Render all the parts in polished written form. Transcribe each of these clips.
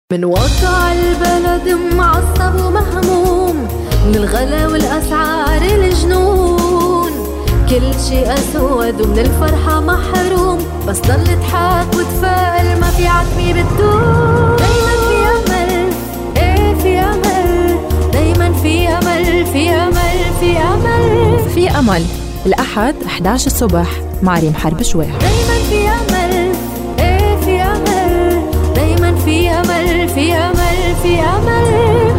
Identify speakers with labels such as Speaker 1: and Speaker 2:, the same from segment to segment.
Speaker 1: من واقع البلد معصب ومهموم، من الغلا والأسعار الجنون، كل شي أسود ومن الفرحة محروم، بس ضل اضحك وتفائل، ما في عتمي بتدوم. دايما في أمل، ايه في أمل، دايما في أمل، في أمل، في أمل،
Speaker 2: في أمل. الأحد 11 الصبح مع ريم حرب شويح.
Speaker 1: دايما في أمل، ايه في أمل، دايما في أمل، في أمل، في أمل.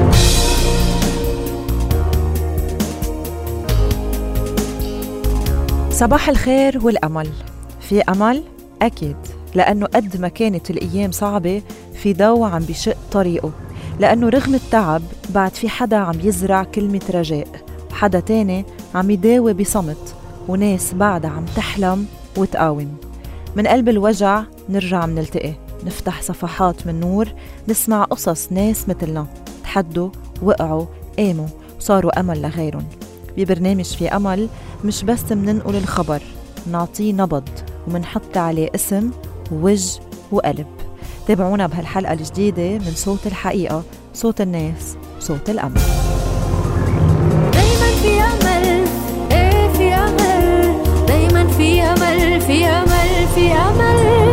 Speaker 2: صباح الخير والأمل. في أمل أكيد، لأنه قد ما كانت الأيام صعبة في ضو عم بشق طريقه، لأنه رغم التعب بعد في حدا عم يزرع كلمة رجاء، حدا تاني عم يداوي بصمت، وناس بعدها عم تحلم وتقاوم. من قلب الوجع نرجع منلتقي، نفتح صفحات من نور، نسمع قصص ناس مثلنا تحدوا، وقعوا، قاموا، وصاروا أمل لغيرهم. ببرنامج في أمل مش بس مننقل الخبر، نعطيه نبض ومنحط عليه اسم ووجه وقلب. تابعونا بهالحلقة الجديدة من صوت الحقيقة، صوت الناس، صوت الأمل.
Speaker 1: دايما في أمل، ايه في أمل، دايما في أمل، في أمل، في أمل.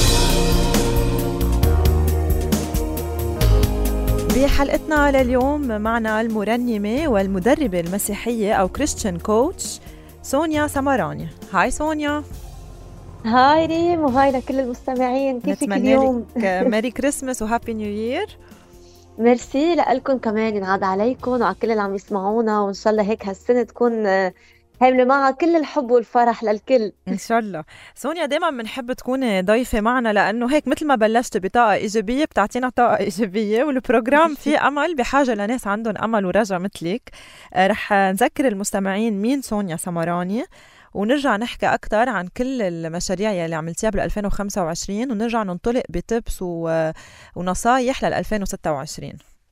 Speaker 2: بحلقتنا لليوم معنا المرنمة والمدربة المسيحية أو كريستيان كوتش سونيا سمراني. هاي سونيا.
Speaker 3: هاي ريم، وهاي لكل المستمعين، كيفك اليوم؟
Speaker 2: ميري كريسمس وهابي نيو يير.
Speaker 3: ميرسي لكم كمان، ينعاد عليكم وعلى كل اللي عم يسمعونا، وإن شاء الله هيك هالسنة تكون حاملة معها كل الحب والفرح للكل
Speaker 2: إن شاء الله. سونيا دايما بنحب تكون ضيفة معنا، لأنه هيك مثل ما بلشت بطاقة إيجابية بتعطينا طاقة إيجابية، والبروجرام في أمل بحاجة لناس عندهم أمل ورجا مثلك. رح نذكر المستمعين مين سونيا سمراني، ونرجع نحكي أكتر عن كل المشاريع يلي عملتيها بال2025، ونرجع ننطلق بتبس ونصايح لل2026.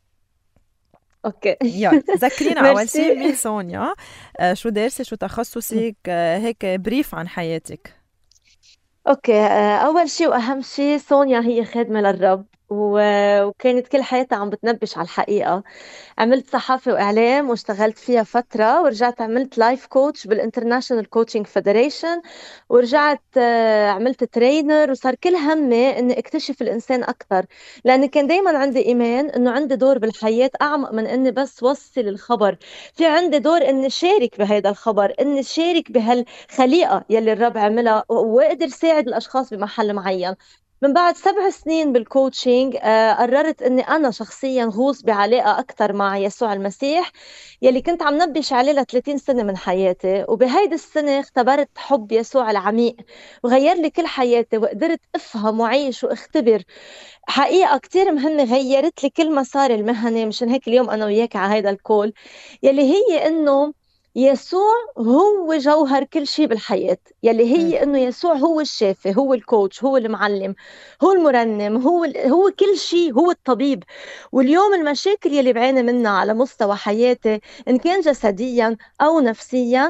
Speaker 3: اوكي.
Speaker 2: يلا ذكرينا أول
Speaker 3: ميرسي.
Speaker 2: شيء مين سونيا، شو دارسي، شو تخصصك، هيك بريف عن حياتك.
Speaker 3: اوكي، اول شيء واهم شيء، سونيا هي خادمة للرب، وكانت كل حياتها عم بتنبش على الحقيقة. عملت صحافة وإعلام واشتغلت فيها فترة، ورجعت عملت لايف كوتش بالانترناشنال كوتشنج فيدريشن، ورجعت عملت ترينر، وصار كل همي اني اكتشف الانسان اكثر، لاني كان دايما عندي ايمان انه عندي دور بالحياة اعمق من اني بس وصل الخبر. في عندي دور اني شارك بهذا الخبر، اني شارك بهالخليقة يلي الرب عملها، واقدر ساعد الاشخاص بمحل معين. من بعد 7 سنين بالكوتشنج قررت اني انا شخصيا غوص بعلاقه اكثر مع يسوع المسيح، يلي كنت عم نبش عليه ل 30 سنه من حياتي. وبهيدي السنه اختبرت حب يسوع العميق، وغير لي كل حياتي، وقدرت افهم وعيش واختبر حقيقه كتير مهمه، غيرت لي كل مساري المهني. مشان هيك اليوم انا وياك على هيدا الكول، يلي هي انه يسوع هو جوهر كل شيء بالحياة، يلي هي إنه يسوع هو الشافي، هو الكوتش، هو المعلم، هو المرنم، هو كل شيء، هو الطبيب. واليوم المشاكل يلي بعاني منها على مستوى حياتي، إن كان جسديا أو نفسيا،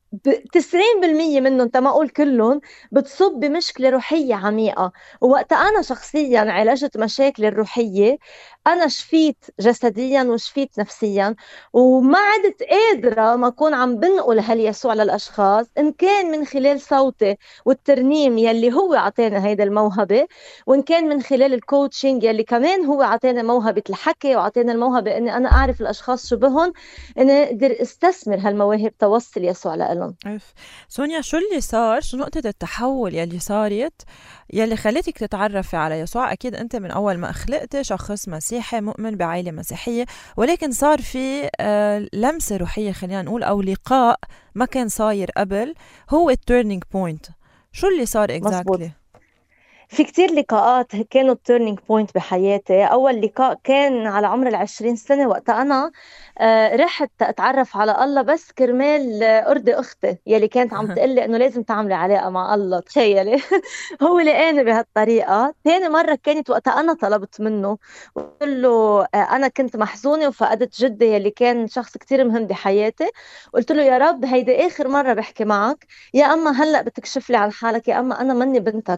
Speaker 3: 90% منهم، تما أقول كلهم، بتصب بمشكلة روحية عميقة. ووقت أنا شخصيا عالجت مشاكل الروحية، أنا شفيت جسديا وشفيت نفسيا، وما عدت قادرة ما أكون عم بنقل هاليسوع للأشخاص، إن كان من خلال صوتي والترنيم يلي هو عطانا هيدا الموهبة، وإن كان من خلال الكوتشنج يلي كمان هو عطانا موهبة الحكي، وعطانا الموهبة إني أنا أعرف الأشخاص شو بهن، إني أقدر استثمر هالمواهب توصل يسوع لإلهم.
Speaker 2: سونيا، شو اللي صار، شو نقطة التحول يلي صارت يلي خلتك تتعرفي على يسوع؟ أكيد أنت من أول ما خلقتي شخص مسيحي مؤمن بعائلة مسيحية، ولكن صار في لمسة روحية، خلينا نقول، أو لقاء ما كان صاير قبل، هو التيرنينج بوينت. شو اللي صار
Speaker 3: مزبوط.
Speaker 2: exactly؟
Speaker 3: في كتير لقاءات كانوا turning point بحياتي. أول لقاء كان على عمر 20 سنة، وقت أنا رحت أتعرف على الله بس كرمال أرضي أختي يلي كانت عم تقلي إنه لازم تعملي علاقة مع الله. تخيلي. هو لقاني بهالطريقة. تاني مرة كانت وقت أنا طلبت منه، وقلت له أنا كنت محزونة وفقدت جدي يلي كان شخص كتير مهم بحياتي. قلت له يا رب، هيدي آخر مرة بحكي معك، يا أما هلأ بتكشف لي عن حالك، يا أما أنا مني بنتك.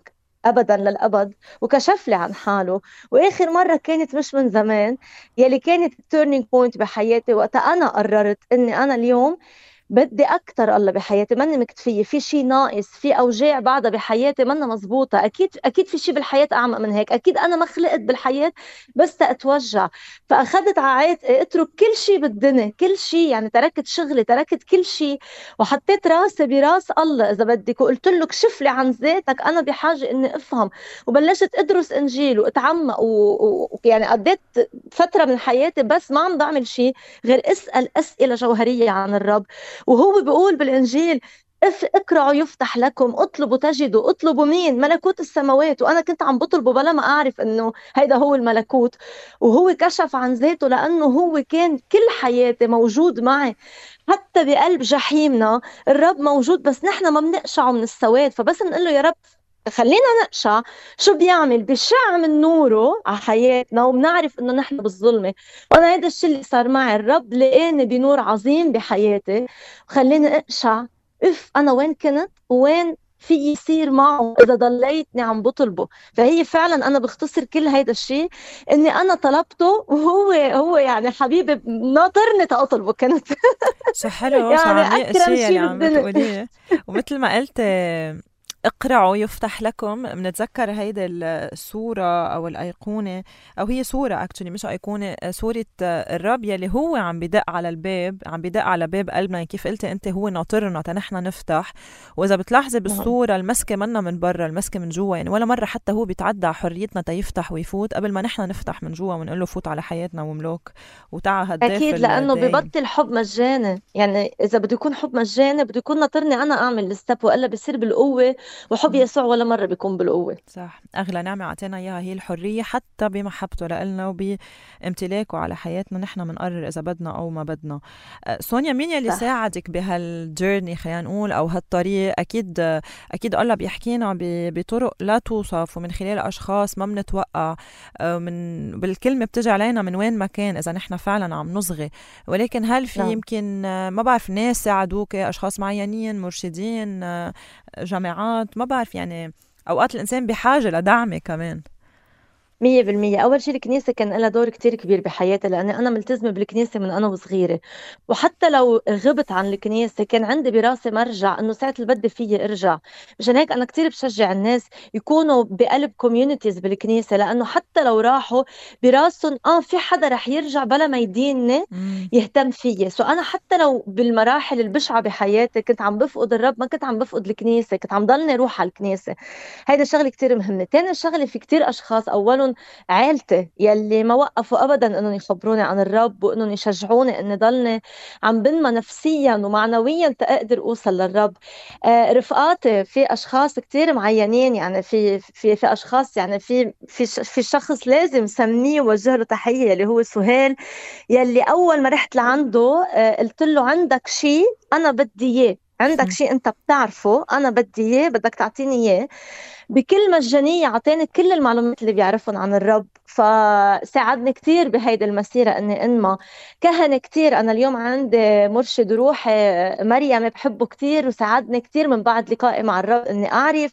Speaker 3: أبدا للأبد، وكشف لي عن حاله. وآخر مرة كانت مش من زمان، يلي كانت turning point بحياتي، وقتها أنا قررت إني أنا اليوم بدي أكتر الله بحياتي، ماني مكتفية في شيء ناقص، في أوجاع بعدها بحياتي منا مزبوطة، أكيد في شيء بالحياة أعمق من هيك، أكيد أنا ما خلقت بالحياة بس تأتوجع. فأخذت عاتقي اترك كل شيء بالدنيا، كل شيء، يعني تركت شغلي، تركت كل شيء، وحطيت راسي براس الله إذا بدك، وقلت له كشف لي عن ذاتك، أنا بحاجة إني أفهم. وبلشت أدرس إنجيل وأتعمق يعني قضيت فترة من حياتي بس ما عم بعمل شيء غير أسأل أسئلة جوهرية عن الرب. وهو بيقول بالإنجيل اقرأوا يفتح لكم، اطلبوا تجدوا، اطلبوا مين؟ ملكوت السماوات. وأنا كنت عم بطلبه بلا ما أعرف إنه هيدا هو الملكوت. وهو كشف عن ذاته لأنه هو كان كل حياتي موجود معي، حتى بقلب جحيمنا الرب موجود، بس نحن ما بنقشعه من السواد. فبس نقول له يا رب خلينا نقشع، شو بيعمل؟ بيشع من نوره على حياتنا، وبنعرف انه نحن بالظلمه. وانا هذا الشيء اللي صار معي، الرب لقاني بنور عظيم بحياتي وخليني اقشع. انا وين كنت وين في يصير معه اذا ضليتني عم بطلبه. فهي فعلا انا بختصر كل هيدا الشيء اني انا طلبته، وهو يعني حبيبي ناطرني تطلبه كنت.
Speaker 2: شو حلو، شو
Speaker 3: يعني
Speaker 2: عميق
Speaker 3: اكرم
Speaker 2: الشيء اللي
Speaker 3: شيء
Speaker 2: عم
Speaker 3: بالدنيا.
Speaker 2: بتقوليه. ومثل ما قلت اقرعوا يفتح لكم، بنتذكر هيدا الصورة أو الأيقونة، أو هي صورة اكشلي مش أيقونة، صورة الرب يلي هو عم بدق على الباب، عم بدق على باب قلبنا. كيف قلتي أنت، هو ناطرنا تنحن نفتح. وإذا بتلاحظي
Speaker 3: نعم.
Speaker 2: بالصورة المسكة منا من برا، المسكة من جوا، يعني ولا مرة حتى هو بيتعدى على حريتنا تيفتح ويفوت قبل ما نحن نفتح من جوا ونقول له فوت على حياتنا وملوك وتعا هالضيف
Speaker 3: أكيد، لأنه
Speaker 2: الدايم.
Speaker 3: ببطل حب مجاني. يعني إذا بده يكون حب مجاني بده يكون ناطرني أنا أعمل الستب، وإلا بصير بالقوة. وحب يسوع ولا مرة بيكون بالقوة.
Speaker 2: صح، أغلى نعمة أعطينا إياها هي الحرية، حتى بمحبته لإلنا وبامتلاكه على حياتنا. نحن منقرر إذا بدنا أو ما بدنا. سونيا، مين يلي
Speaker 3: صح.
Speaker 2: ساعدك بهالجيرني خلينا نقول، أو هالطريق؟ أكيد الله بيحكينا بطرق لا توصف، ومن خلال أشخاص ما بنتوقع، بالكلمة بتجي علينا من وين ما كان إذا نحن فعلا عم نصغي. ولكن هل في
Speaker 3: نعم.
Speaker 2: يمكن ما بعرف ناس ساعدوك، أشخاص معينين، مرشدين، جامعات، ما بعرف، يعني أوقات الإنسان بحاجة لدعم كمان.
Speaker 3: 100%. أول شيء الكنيسة كان لها دور كتير كبير بحياتي، لأني أنا ملتزمة بالكنيسة من أنا وصغيرة. وحتى لو غبت عن الكنيسة كان عندي براسي مرجع إنه ساعة اللي بدي فيي أرجع. مشان هيك أنا كتير بشجع الناس يكونوا بقلب كوميونيتيز بالكنيسة، لأنه حتى لو راحوا براسهم في حدا رح يرجع بلا ما يديني
Speaker 2: مم.
Speaker 3: يهتم فيي. أنا حتى لو بالمراحل البشعة بحياتي كنت عم بفقد الرب، ما كنت عم بفقد الكنيسة، كنت عم ضلني روح على الكنيسة. هيدا شغله كتير مهمه. تاني شغله، في كتير اشخاص، اولهم عيلتي يلي ما وقفوا ابدا انهم يخبروني عن الرب، وانهم يشجعوني اني ضلني عم بنمى نفسيا ومعنويا تقدر اوصل للرب. رفقاتي، في اشخاص كتير معينين، يعني في اشخاص، يعني في شخص لازم سميه ووجه له تحيه، اللي هو سهيل، يلي اول ما رحت لعنده قلت له عندك شيء انا بدي اياه، عندك شيء انت بتعرفه انا بدي اياه، بدك تعطيني اياه. بكل مجانية عطاني كل المعلومات اللي بيعرفهم عن الرب. فساعدني كتير بهيدي المسيرة اني انما كهن كتير. انا اليوم عندي مرشد روحي مريم بحبه كتير، وساعدني كتير من بعد لقائي مع الرب اني اعرف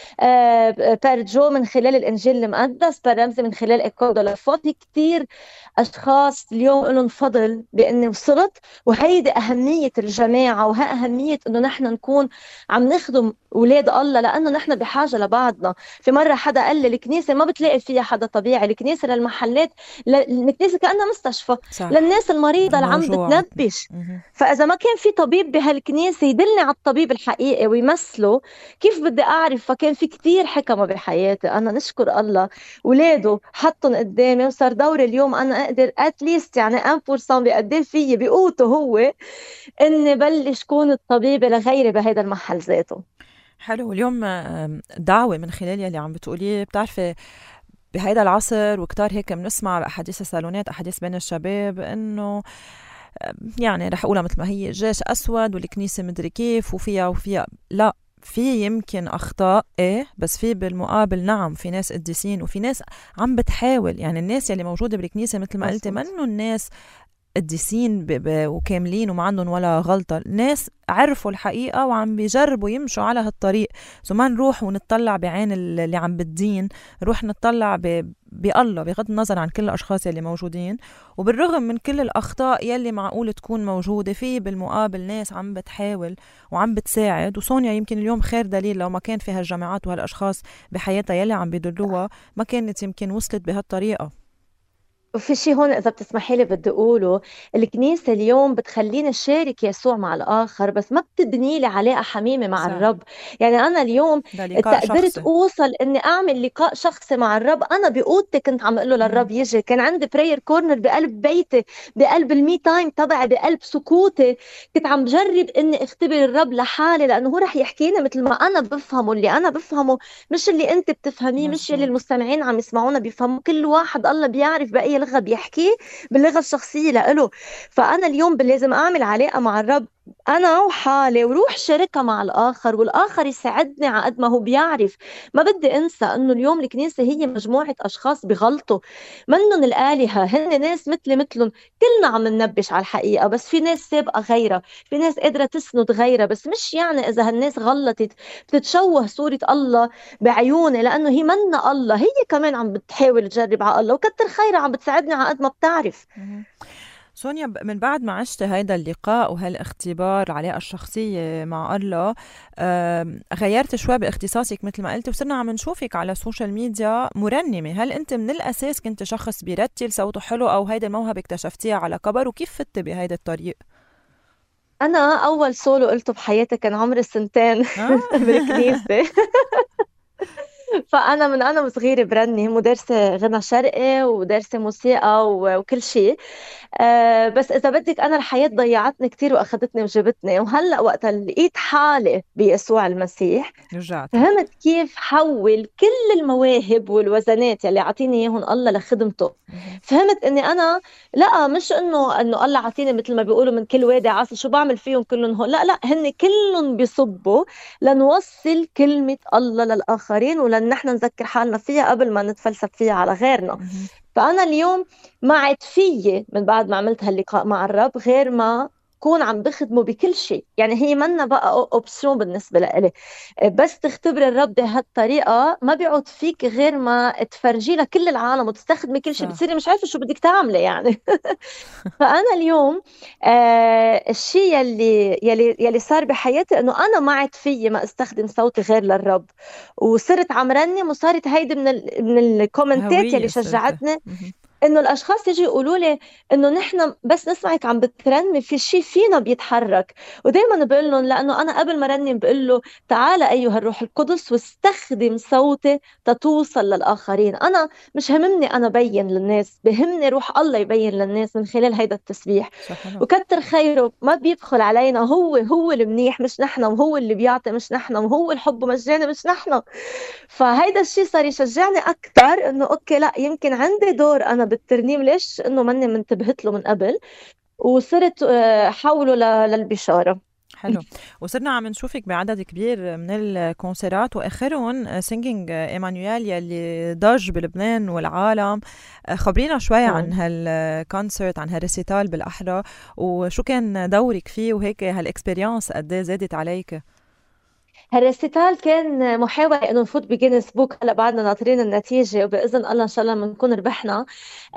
Speaker 3: بار جو من خلال الانجيل المقدس، بار رمزي من خلال ايكول دو لافوت. في كتير اشخاص اليوم لهم فضل باني وصلت. وهيدي اهمية الجماعة، وها اهمية انه نحن نكون عم نخدم اولاد الله، لانه نحن بحاجة لبعضنا. في مرة حدا قال لي الكنيسة ما بتلاقي فيها حدا طبيعي، الكنيسة للمحلات، الكنيسة كأنها مستشفى
Speaker 2: صح،
Speaker 3: للناس المريضة اللي عم
Speaker 2: موجوع.
Speaker 3: بتنبش.
Speaker 2: مهم.
Speaker 3: فإذا ما كان في طبيب بهالكنيسة يدلني على الطبيب الحقيقي ويمثله، كيف بدي أعرف؟ فكان في كتير حكمة بحياتي. أنا نشكر الله ولاده حطهم قدامي، وصار دوري اليوم أنا أقدر أتليست يعني 1% بيقدم فيي بقوته هو إني بلش كون الطبيبة لغيري بهذا المحل ذاته.
Speaker 2: حلو. اليوم دعوة من خلال يلي عم بتقوليه. بتعرفي بهيدا العصر وكتار هيك بنسمع بأحاديث الصالونات، أحاديث بين الشباب، إنه يعني رح أقولها مثل ما هي، جيش أسود والكنيسة مدري كيف وفيها. لا، في يمكن أخطاء بس في بالمقابل نعم في ناس قديسين، وفي ناس عم بتحاول. يعني الناس يلي موجودة بالكنيسة مثل ما قلتي
Speaker 3: مزبوط.
Speaker 2: منه الناس قديسين وكاملين وما عندهم ولا غلطة. ناس عرفوا الحقيقة وعم بيجربوا يمشوا على هالطريق. ما نروح ونطلع بعين اللي عم بالدين، نروح نطلع بالله بغض النظر عن كل الأشخاص يلي موجودين. وبالرغم من كل الأخطاء يلي معقول تكون موجودة، في بالمقابل ناس عم بتحاول وعم بتساعد. وسونيا يمكن اليوم خير دليل، لو ما كان في هالجامعات وهالأشخاص بحياتها يلي عم بيدلوها ما كانت يمكن وصلت بهالطريقة.
Speaker 3: وفي شيء هون إذا بتسمحي لي بدي أقوله، الكنيسة اليوم بتخليني شارك يسوع مع الآخر، بس ما بتبني لي علاقة حميمة مع
Speaker 2: صح.
Speaker 3: الرب. يعني أنا اليوم
Speaker 2: ده لقاء
Speaker 3: قدرت
Speaker 2: شخصي.
Speaker 3: أوصل إني أعمل لقاء شخصي مع الرب. أنا بأوضتي كنت عم أقول له للرب يجي، كان عندي براير كورنر بقلب بيتي، بقلب المي تايم تبعي، بقلب سكوتي. كنت عم جرب إني اختبر الرب لحالي، لأنه هو رح يحكيني مثل ما أنا بفهمه. اللي أنا بفهمه مش اللي أنت بتفهميه، مش اللي
Speaker 2: مزبوط.
Speaker 3: المستمعين عم يسمعونا بيفهموا. كل واحد الله بيعرف بأي لغة بيحكي، باللغة الشخصية لإله. فأنا اليوم لازم أعمل علاقة مع الرب أنا وحالي، وروح شاركها مع الآخر، والآخر يساعدني على قد ما هو بيعرف. ما بدي أنسى أنه اليوم الكنيسة هي مجموعة أشخاص بغلطوا، منهم الآلهة، هن ناس مثلي مثلهم. كلنا عم ننبش على الحقيقة، بس في ناس سابقة غيرها، في ناس قادرة تسند غيرها. بس مش يعني إذا هالناس غلطت بتتشوه صورة الله بعيوني، لأنه هي منا الله، هي كمان عم بتحاول تجرب على الله، وكتر خيرها عم بتساعدني على قد ما بتعرف.
Speaker 2: سونيا، من بعد ما عشت هيدا اللقاء وهالاختبار العلاقة الشخصية مع الله، غيرت شوي باختصاصك مثل ما قلت، وصرنا عم نشوفك على السوشيال ميديا مرنمة. هل أنت من الأساس كنت شخص بيرتل صوته حلو، أو هيدا الموهبة اكتشفتيها على كبر؟ وكيف فتي بهيدا الطريق؟
Speaker 3: أنا أول سولو قلته بحياتي كان عمري 2 سنين بالكنيسة. فأنا من أنا وصغيرة برنم، ودارسة غنى شرقي ودارسة موسيقى وكل شيء. بس إذا بدك أنا الحياة ضيعتني كتير وأخذتني وجبتني، وهلأ وقت لقيت حالي بيسوع المسيح
Speaker 2: رجعتي.
Speaker 3: فهمت كيف حول كل المواهب والوزنات يلي عطيني اياهم الله لخدمته. فهمت اني انا لا، مش انه الله عطيني مثل ما بيقولوا من كل وادي عسل، شو بعمل فيهم كلهم هون؟ لا لا، هن كلهم بيصبوا لنوصل كلمة الله للآخرين، ولن نحن نذكر حالنا فيها قبل ما نتفلسف فيها على غيرنا. فأنا اليوم ما عاد فيي من بعد ما عملت هاللقاء مع الرب غير ما كون عم بخدمه بكل شيء. يعني هي منا بقى اوبشن بالنسبة لإلي، بس تختبر الرب بهالطريقة ما بيعود فيك غير ما تفرجي لكل العالم وتستخدمي كل شيء، بتصيري مش عارفة شو بدك تعملي يعني. فأنا اليوم الشيء يلي صار بحياتي إنه أنا ما عاد فيي ما استخدم صوتي غير للرب، وصرت عم رنم، وصارت هيدي من الكومنتات يلي
Speaker 2: هوية صرت.
Speaker 3: شجعتني انه الاشخاص يجي يقولوا لي انه نحن بس نسمعك عم بترنمي في شيء فينا بيتحرك. ودائما بقول لهم، لانه انا قبل ما رنم بقول له تعال ايها الروح القدس واستخدم صوتي تتوصل للاخرين. انا مش هممني انا بين للناس، بهمني روح الله يبين للناس من خلال هيدا التسبيح. وكتر خيره ما بيبخل علينا، هو المنيح مش نحن، وهو اللي بيعطي مش نحن، وهو الحب مجاني مش نحن. فهيدا الشيء صار يشجعني اكثر انه اوكي لا، يمكن عندي دور انا بالترنيم، ليش انه ماني منتبهت له من قبل، وصرت حوله للبشاره.
Speaker 2: حلو. وصرنا عم نشوفك بعدد كبير من الكونسيرات، واخرهم سينجينج ايمانويل يلي ضج بلبنان والعالم. خبرينا شوي عن هالكونسرت، عن هالريسيتال بالاحرى، وشو كان دورك فيه، وهيك هالاكسبيرينس قد ايه زادت عليك؟
Speaker 3: هالريسيتال كان محاولة إنه نفوت بجينيس بوك، هلا بعدنا ناطرين النتيجة، وبإذن الله إن شاء الله بنكون ربحنا.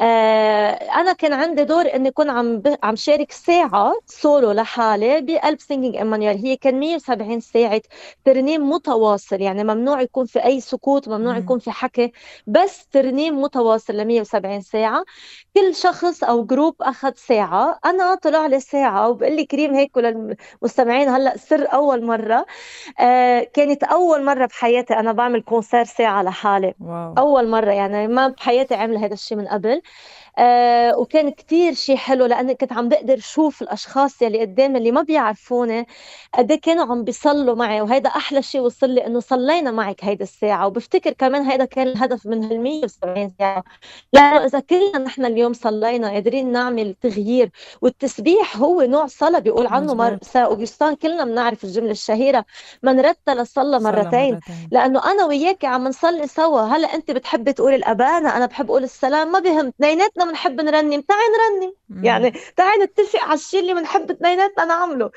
Speaker 3: أنا كان عندي دور إني أكون عم شارك ساعة سولو لحالي بقلب سينجينج إيمانويل. هي كان 170 ساعة ترنيم متواصل، يعني ممنوع يكون في أي سكوت، ممنوع يكون في حكي، بس ترنيم متواصل ل 170 ساعة. كل شخص أو جروب أخذ ساعة، أنا طلع لي ساعة. وبقول لي كريم هيك للمستمعين هلا سر أول مرة، كانت أول مرة بحياتي أنا بعمل كونسير ساعة لحالي.
Speaker 2: واو.
Speaker 3: أول مرة، يعني ما بحياتي عمل هذا الشيء من قبل. وكان كتير شيء حلو، لأني كنت عم بقدر شوف الأشخاص يلي قدامي اللي ما بيعرفوني قد إيه كانوا عم بيصلوا معي. وهيدا أحلى شيء وصل لي، إنه صلينا معك هيدا الساعة. وبفتكر كمان هيدا كان الهدف من هال 170 ساعة، لأنه إذا كلنا نحن اليوم صلينا قادرين نعمل تغيير. والتسبيح هو نوع صلاة بيقول عنه سان أوغسطين، كلنا بنعرف الجملة الشهيرة: من يرتل صلى
Speaker 2: صلى
Speaker 3: مرتين،
Speaker 2: مرتين.
Speaker 3: لأنه أنا وياك عم نصلي سوا. هلا أنت بتحبي تقولي الأبانا، أنا بحب أقول السلام، ما بهم، اثنيناتنا بنحب نرنم، تعي نرنم يعني، تعي نتفق على الشيء اللي بنحب اثنيناتنا نعمله.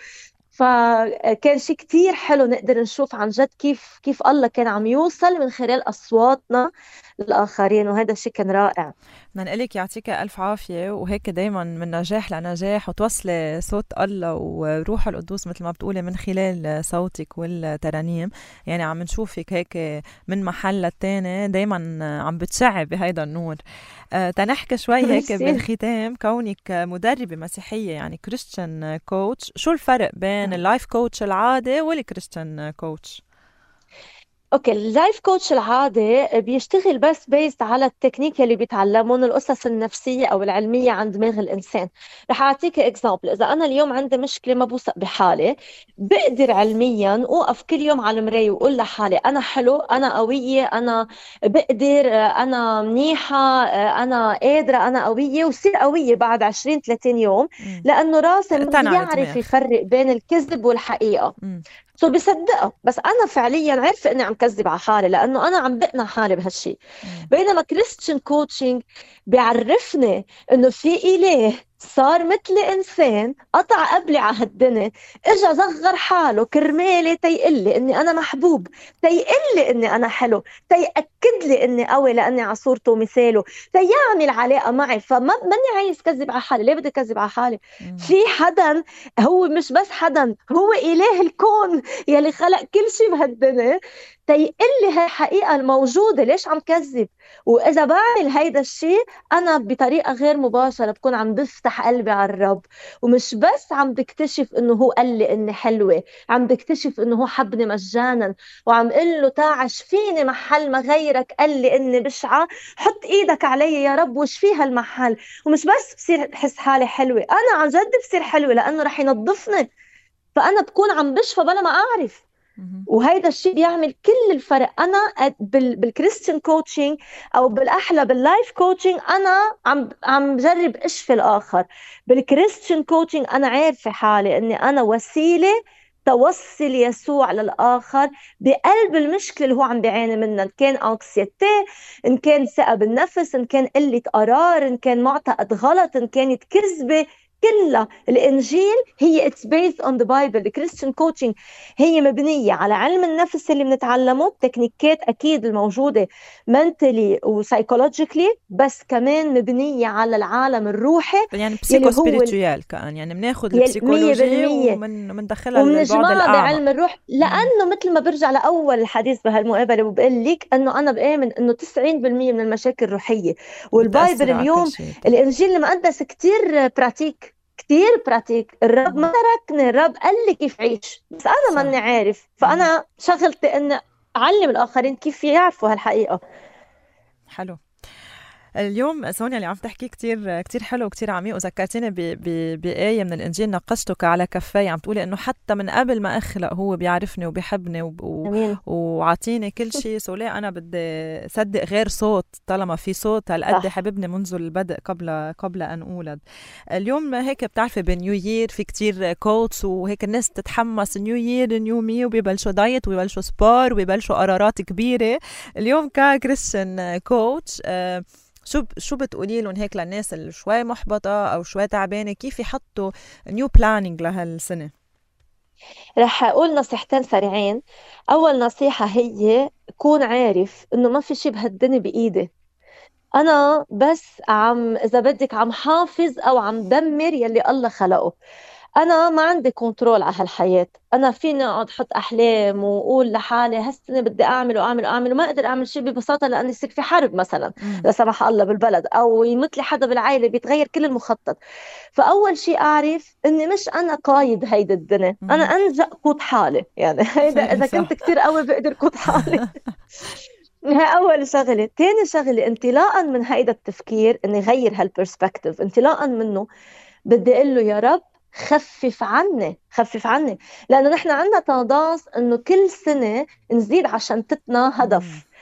Speaker 3: فكان شيء كتير حلو نقدر نشوف عن جد كيف الله كان عم يوصل من خلال أصواتنا للآخرين، وهذا الشيء كان رائع.
Speaker 2: بدنا نقلك يعطيك ألف عافية، وهيك دايما من نجاح لنجاح، وتوصلي صوت الله وروح القدوس مثل ما بتقولي من خلال صوتك والترانيم. يعني عم نشوفك هيك من محل للتاني دايما عم بتشعب بهيدا النور. تنحكي شوي هيك بالختام، كونك مدربة مسيحية يعني كريستيان كوتش، شو الفرق بين اللايف كوتش العادي والكريستيان كوتش؟
Speaker 3: اوكي، اللايف كوتش العادي بيشتغل بس بيزد على التكنيك اللي بيتعلمون القصص النفسيه او العلميه عن دماغ الانسان. رح اعطيك اكزامبل. اذا انا اليوم عندي مشكله ما بوثق بحالي، بقدر علميا اوقف كل يوم على المرايه واقول لحالي انا حلو، انا قويه، انا بقدر، انا منيحه، انا قادره، انا قويه، وصير قويه بعد 20 30 يوم، لانه راسي بيعرف يفرق بين الكذب والحقيقه. سو بصدقها. بس انا فعليا عارفه اني عم كذب على حالي، لانه انا عم بقنع حالي بهالشيء. بينما كريستيان كوتشنج بيعرفني انه في اله صار مثل انسان، قطع قبلي على هالدنيا، اجا صغر حاله كرمالي تيقلي اني انا محبوب، تيقلي اني انا حلو، تيأكد لي اني قوي لاني على صورته ومثاله، تيعمل علاقه معي. فما ماني عايز كذب على حالي. ليه بدي كذب على حالي؟ في حدا، هو مش بس حدا، هو اله الكون يلي خلق كل شيء بهالدنيا، تيقلي هاي الحقيقه الموجوده. ليش عم كذب؟ واذا بعمل هيدا الشيء انا بطريقه غير مباشره بكون عم بفتح قلبي على الرب، ومش بس عم بكتشف انه هو قال لي اني حلوه، عم بكتشف انه هو حبني مجانا، وعم قل له تعش فيني محل ما غيرك قال لي اني بشعه، حط ايدك علي يا رب وش في هالمحل. ومش بس بصير بحس حالي حلوه، انا عن جد بصير حلوه لانه رح ينظفني، فانا بكون عم بشفى بلا ما اعرف. وهيدا الشيء بيعمل كل الفرق. انا بالكريستيان كوتشنج او بالاحلى باللايف كوتشنج انا عم بجرب اشفي الاخر. بالكريستيان كوتشنج انا عارفه حالي اني انا وسيله توصل يسوع للآخر بقلب المشكلة اللي هو عم بيعاني منها، إن كان أنكسيتي، إن كان ثقة بالنفس، إن كان قلة قرار، إن كان معتقد غلط، إن كانت كذبة. كلها الإنجيل هي it's based on the Bible. الكريستيان كوتشنج هي مبنية على علم النفس اللي بنتعلمه، التكنيكات أكيد الموجودة mentally و psychologically، بس كمان مبنية على العالم الروحي،
Speaker 2: يعني بسيكو سبيريتويال كأن، يعني بناخد البسيكولوجي ومندخلها للبعد الأعمق
Speaker 3: بعلم الروح. لأنه مثل ما برجع لأول الحديث بهالمقابلة وبقول لك أنه أنا بآمن أنه 90% من المشاكل روحية. والبايبل اليوم الإنجيل المقدس كتير براتيك، كتير براتيك. الرب ما تركني، الرب قال لي كيف عيش، بس أنا ماني عارف. فأنا شغلتي أن أعلم الآخرين كيف يعرفوا هالحقيقة.
Speaker 2: حلو. اليوم سونيا اللي عم تحكي كتير حلو وكتير عميق، وذكرتيني بآية من الإنجيل، نقشتك على كفاي، عم تقولي إنه حتى من قبل ما أخلق هو بيعرفني وبيحبني وعطيني كل شيء. سولي أنا بدي صدق غير صوت طالما في صوت هالقد حببني منذ البدء قبل أن أولد. اليوم هيك بتعرفي بنيو يير في كتير كوتس وهيك الناس تتحمس، نيو يير نيو مي، وبيبلشوا دايت وبيبلشوا سبار وبيبلشوا قرارات كبيرة. اليوم ككريستيان كوتش شو بتقولي لهم هيك للناس اللي شوي محبطة أو شوي تعبانة، كيف يحطوا نيو بلانينج لهالسنة؟
Speaker 3: رح أقول نصيحتين سريعين. أول نصيحة هي كون عارف إنه ما في شيء بهالدنيا بإيدي، أنا بس إذا بدك عم حافظ أو عم دمر يلي الله خلقه. أنا ما عندي كنترول على هالحياة. أنا فيني أقعد أحط أحلام وأقول لحالي هالسنة بدي أعمل وما أقدر أعمل شيء ببساطة لأن يصير في حرب مثلا لا سمح الله بالبلد، أو يموت لي حدا بالعائلة، بيتغير كل المخطط. فأول شيء أعرف إني مش أنا قايد هيدا الدنيا، أنا أنجأ قود حالي. يعني هيدا إذا كنت كتير قوي بقدر قود حالي. هاي أول شغلة. تاني شغلة، انطلاقا من هيدا التفكير إني غير هالبرسبكتيف، انطلاقا منه بدي أقول له يا رب خفف عني، لأنه نحن عندنا تنضاص إنه كل سنة نزيد عشان تتنا هدف.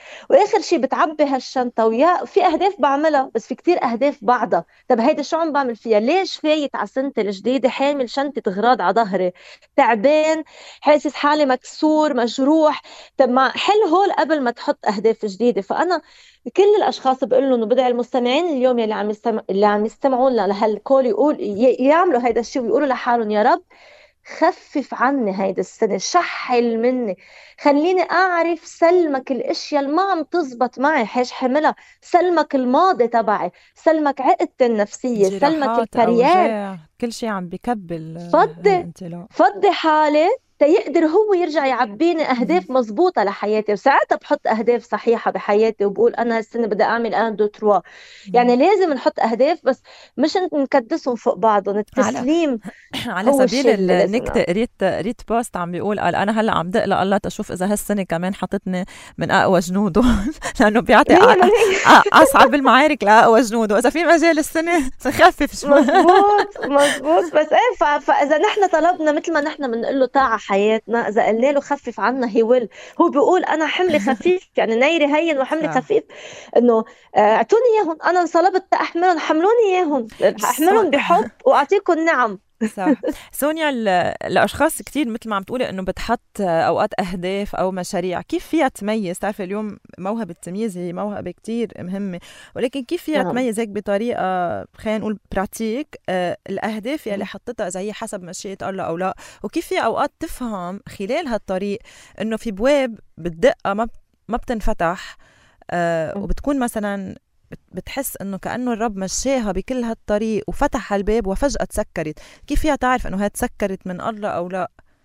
Speaker 3: واخر شيء بتعبي هالشنطه ويا في اهداف بعملها، بس في كتير اهداف بعدها. طب هيدا شو عم بعمل فيها؟ ليش فايت على سنتي الجديده حامل شنطه اغراض على ظهري، تعبان، حاسس حالي مكسور مجروح؟ طب ما حل هول قبل ما تحط اهداف جديده. فانا كل الاشخاص بقول لهم، وبدعي المستمعين اليوم يلي اللي عم يستمعون لهالكول يعملوا هيدا الشيء ويقولوا لحالهم: يا رب خفف عني هيدا السنة، شحل مني، خليني أعرف سلمك الأشياء اللي ما عم تزبط معي حيش حملها، سلمك الماضي تبعي، سلمك عقدتي النفسية، سلمك
Speaker 2: جراحات،
Speaker 3: الكارير.
Speaker 2: أوجاع، كل شيء عم بكبل
Speaker 3: فضي
Speaker 2: هالانطلاق.
Speaker 3: فضي حالي تيقدر هو يرجع يعبيني أهداف مزبوطة لحياتي، وساعتها بحط أهداف صحيحة بحياتي وبقول أنا هالسنة بدي أعمل 1 2 3. يعني لازم نحط أهداف، بس مش نكدسهم فوق بعضهم.
Speaker 2: على
Speaker 3: التسليم
Speaker 2: على
Speaker 3: هو
Speaker 2: سبيل
Speaker 3: الشيء اللي لازم
Speaker 2: النكتة،
Speaker 3: نعمله.
Speaker 2: قريت بوست عم بيقول قال أنا هلا عم دق لله تشوف إذا هالسنة كمان حطتني من أقوى جنوده لأنه بيعطي
Speaker 3: 100%.
Speaker 2: أصعب المعارك لأقوى جنوده، إذا في مجال السنة نخفف شوي.
Speaker 3: مزبوط مزبوط. بس ايه فاذا نحن طلبنا مثل ما نحن بنقول له تعا حياتنا، اذا قلنا له خفف عنا هو بيقول انا حملي خفيف، يعني نيري هين وحملي
Speaker 2: صح.
Speaker 3: خفيف. انه اعطوني اياهم، انا انصلبت احملهم، حملوني اياهم، احملهم بحب واعطيكم نعم.
Speaker 2: صح. سونيا، الأشخاص كتير مثل ما عم تقولي إنه بتحط أوقات أهداف أو مشاريع، كيف فيها تميز؟ تعرف اليوم موهبة التمييز هي موهبة كتير مهمة، ولكن كيف فيها
Speaker 3: نعم.
Speaker 2: تميز هيك بطريقة خلينا نقول براتيك الأهداف يلي حطتها إذا هي حسب مشيئة الله أو لا، وكيف فيها أوقات تفهم خلال هالطريق إنه في بواب بالدقة ما بتنفتح، وبتكون مثلا بتحس انه كأنه الرب مشاها بكل هالطريق وفتح الباب وفجأة تسكرت. كيف فيها تعرف انه هي تسكرت من الله او لا؟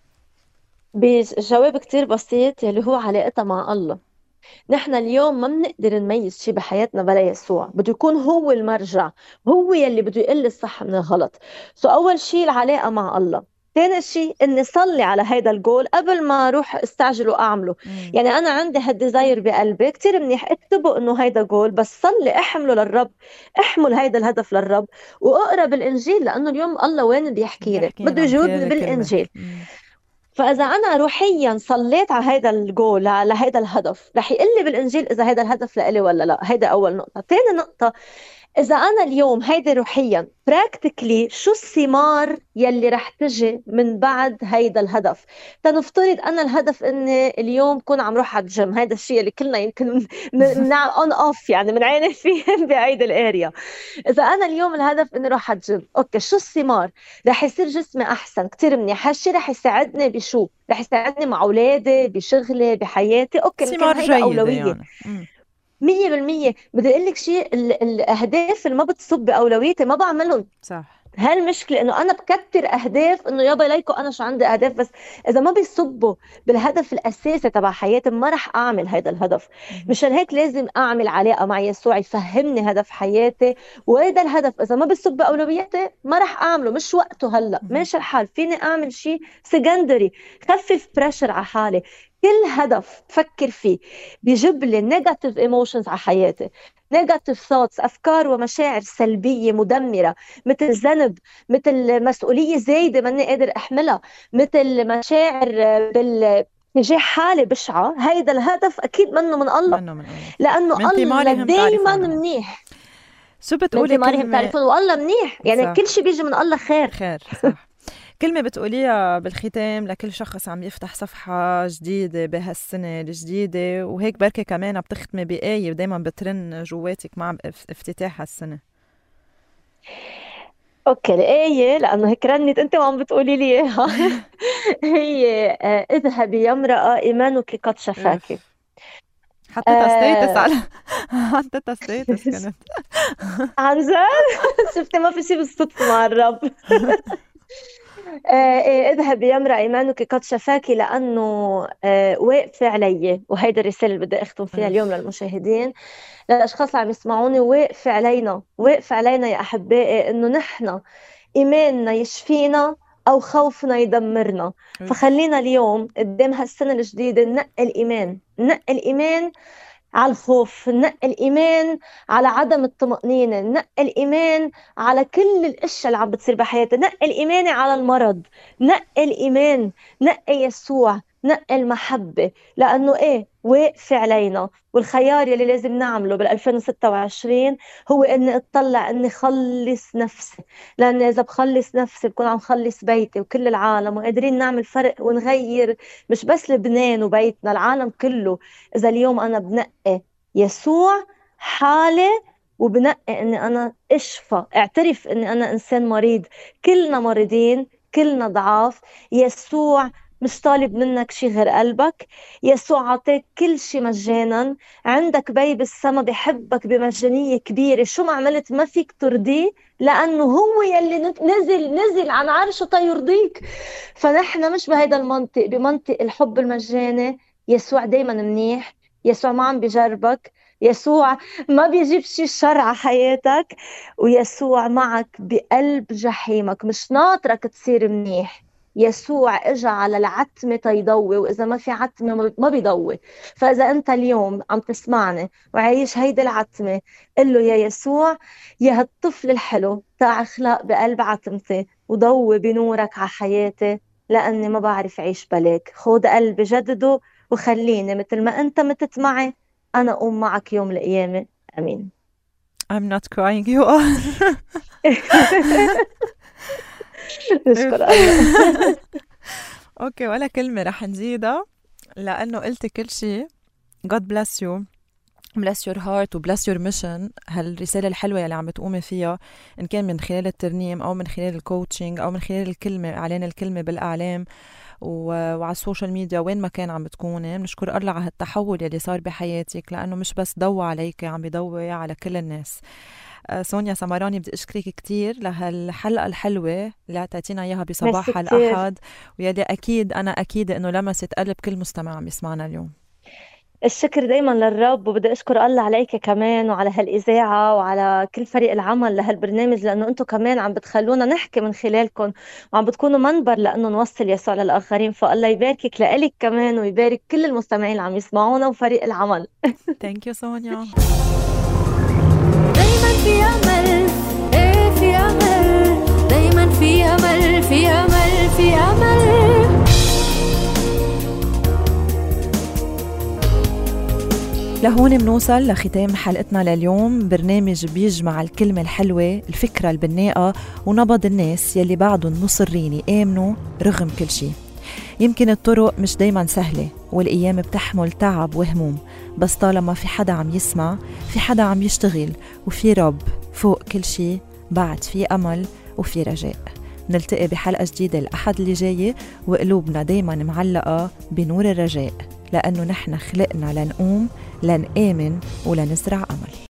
Speaker 3: بجواب كتير بسيط يلي هو علاقتها مع الله. نحن اليوم ما بنقدر نميز شيء بحياتنا بلا يسوع، بده يكون هو المرجع، هو يلي بده يقل الصح من الغلط. أول شيء العلاقة مع الله. ثاني شيء اني صلي على هيدا الجول قبل ما اروح استعجل واعمله. يعني انا عندي هالديزاير بقلبي كتير منيح اكتبه انه هيدا جول، بس صلي احمله للرب، احمل هيدا الهدف للرب، واقرا بالانجيل، لانه اليوم الله وين بيحكي لي؟
Speaker 2: بيحكي
Speaker 3: بده
Speaker 2: لنا من خلال
Speaker 3: يجاوبني
Speaker 2: الكلمة.
Speaker 3: بالانجيل. فاذا انا روحيا صليت على هيدا الجول، على هيدا الهدف، رح يقول لي بالانجيل اذا هيدا الهدف لإلي ولا لا. هيدا اول نقطه. ثاني نقطه، إذا أنا اليوم هيدا روحيا براكتيكلي شو الثمار يلي رح تجي من بعد هيدا الهدف. تنفترض أنا الهدف إني اليوم كون عم روح على الجيم، هيدا الشيء اللي كلنا يمكن نعمل اون اوف، يعني بنعاني فيه بهيدا الاريا. إذا أنا اليوم الهدف إني روح على الجيم، أوكي شو الثمار؟ رح يصير جسمي أحسن كتير منيح. هالشي رح يساعدني بشو؟ رح يساعدني مع أولادي، بشغلي، بحياتي. أوكي ممكن
Speaker 2: ثمار
Speaker 3: هيدا
Speaker 2: جيدة
Speaker 3: أولوية.
Speaker 2: يعني.
Speaker 3: 100%. بدي اقول لك شيء، الاهداف اللي ما بتصب باولويتي ما بعملهم.
Speaker 2: صح.
Speaker 3: هالمشكله انه انا بكتر اهداف، انه يابا ليكو انا شو عندي اهداف، بس اذا ما بيصبوا بالهدف الاساسي تبع حياتي ما رح اعمل هذا الهدف. مشان هيك لازم اعمل علاقه مع يسوع يفهمني هدف حياتي، وهذا الهدف اذا ما بيصب باولوياتي ما رح اعمله، مش وقته هلا، ماشي الحال، فيني اعمل شيء سكندري، خفف بريشر على حالي. كل هدف بفكر فيه بيجيب لي نيجاتيف ايموشنز على حياتي، نيجاتيف ثوتس، افكار ومشاعر سلبيه مدمره، مثل ذنب، مثل مسؤوليه زايده ماني قادر احملها، مثل مشاعر تجاه حالي بشعه. هيدا الهدف اكيد منه من الله،
Speaker 2: منه من الله،
Speaker 3: لانه
Speaker 2: من
Speaker 3: الله
Speaker 2: ثمارهم
Speaker 3: دايما
Speaker 2: تعرفون.
Speaker 3: منيح.
Speaker 2: شو
Speaker 3: من
Speaker 2: بتقولي
Speaker 3: ثمارهم
Speaker 2: كلمة؟
Speaker 3: تعرفون، والله منيح، يعني
Speaker 2: صح.
Speaker 3: كل شيء بيجي من الله خير.
Speaker 2: خير، صح. كلمة بتقوليها بالختام لكل شخص عم يفتح صفحة جديدة بهالسنة الجديدة، وهيك بركة كمان بتختمي بآية دايما بترن جواتك مع افتتاح هالسنة.
Speaker 3: اوكي الآية، لأنه هيك رنت أنت وعم بتقولي لي إياها. هي اذهبي يا امرأة إيمانك قد شفاكِ.
Speaker 2: حطيتها ستيتس على حطيتها ستيتس كانت
Speaker 3: عن جد. شفتي ما في شيء بالصدفة مع الرب. اذهبي يا امرأة إيمانك قد شفاكِ، لأنه واقفة علي. وهيدا الرسالة اللي بدي أختم فيها اليوم للمشاهدين، للأشخاص اللي عم يسمعوني. واقفة علينا، واقفة علينا يا أحبائي، إنه نحن إيماننا يشفينا أو خوفنا يدمرنا. فخلينا اليوم قدام هالسنة الجديدة ننقي الإيمان، ننقي الإيمان على الخوف، ننقي الإيمان على عدم الطمأنينة، ننقي الإيمان على كل الأشياء اللي عم بتصير بحياتي، ننقي الإيمان على المرض، ننقي الإيمان، ننقي يسوع، نقي المحبة، لأنه إيه واقفة علينا. والخيار يلي لازم نعمله بال2026 هو إني أطلع إني خلص نفسي، لأن إذا بخلص نفسي بكون عم خلص بيتي وكل العالم، وقادرين نعمل فرق ونغير مش بس لبنان وبيتنا، العالم كله. إذا اليوم أنا بنقي يسوع حالي، وبنقي إني أنا أشفى، اعترف إني أنا إنسان مريض، كلنا مريضين، كلنا ضعاف. يسوع مش طالب منك شي غير قلبك. يسوع عطاك كل شي مجانا. عندك بي بالسما بحبك بمجانية كبيرة، شو ما عملت ما فيك ترضيه، لأنه هو يلي نزل عن عرشه تيرضيك. فنحن مش بهيدا المنطق، بمنطق الحب المجاني. يسوع دايما منيح، يسوع ما عم بجربك، يسوع ما بيجيب شي شر على حياتك، ويسوع معك بقلب جحيمك، مش ناطرك تصير منيح. يسوع اجى على العتمة تيضوي، واذا ما في عتمة ما بيضوي. فاذا انت اليوم عم تسمعني وعايش هيدي العتمة، قل له يا يسوع، يا هالطفل الحلو تاع اخلاق بقلب عتمتي، وضوي بنورك على حياتي، لاني ما بعرف اعيش بلاك. خود قلبي جدده، وخليني مثل ما انت متت معي انا اقوم معك يوم القيامة. امين.
Speaker 2: I'm not crying, you are.
Speaker 3: نشكر الله.
Speaker 2: اوكي، ولا كلمة رح نزيدها لأنه قلت كل شيء. God bless you, bless your heart و bless your mission. هالرسالة الحلوة اللي عم تقومي فيها، إن كان من خلال الترنيم أو من خلال الكوتشنج أو من خلال الكلمة، إعلان الكلمة بالإعلام وعلى السوشيال ميديا، وين ما كان عم بتكوني. بنشكر الله على هالتحول اللي صار بحياتك، لأنه مش بس ضوى عليك، عم بيضوي على كل الناس. سونيا سمراني، بدي أشكرك كتير لهالحلقة الحلوة اللي اعطيتينا إياها بصباح الأحد، ويلي أكيد أنا أكيد إنه لمست قلب كل مستمع عم يسمعنا اليوم.
Speaker 3: الشكر دايما للرب، وبدي اشكر الله عليك كمان وعلى هالاذاعه وعلى كل فريق العمل لهالبرنامج، لانه انتم كمان عم بتخلونا نحكي من خلالكم، وعم بتكونوا منبر لانه نوصل يسوع للاخرين. فالله يباركك لإلك كمان، ويبارك كل المستمعين اللي عم يسمعونا وفريق العمل.
Speaker 2: ثانك يو سونيا.
Speaker 1: دايما في امل، ايه في امل، دايما في امل، في امل، في امل.
Speaker 2: لهون منوصل لختام حلقتنا لليوم. برنامج بيجمع الكلمة الحلوة، الفكرة البناءة، ونبض الناس يلي بعدهم مصرين يآمنوا رغم كل شي. يمكن الطرق مش دايما سهلة، والأيام بتحمل تعب وهموم، بس طالما في حدا عم يسمع، في حدا عم يشتغل، وفي رب فوق كل شي، بعد في أمل وفي رجاء. نلتقي بحلقة جديدة الأحد اللي جاي، وقلوبنا دايما معلقة بنور الرجاء، لأنه نحن خلقنا لنقوم، لنآمن، ولنزرع أمل.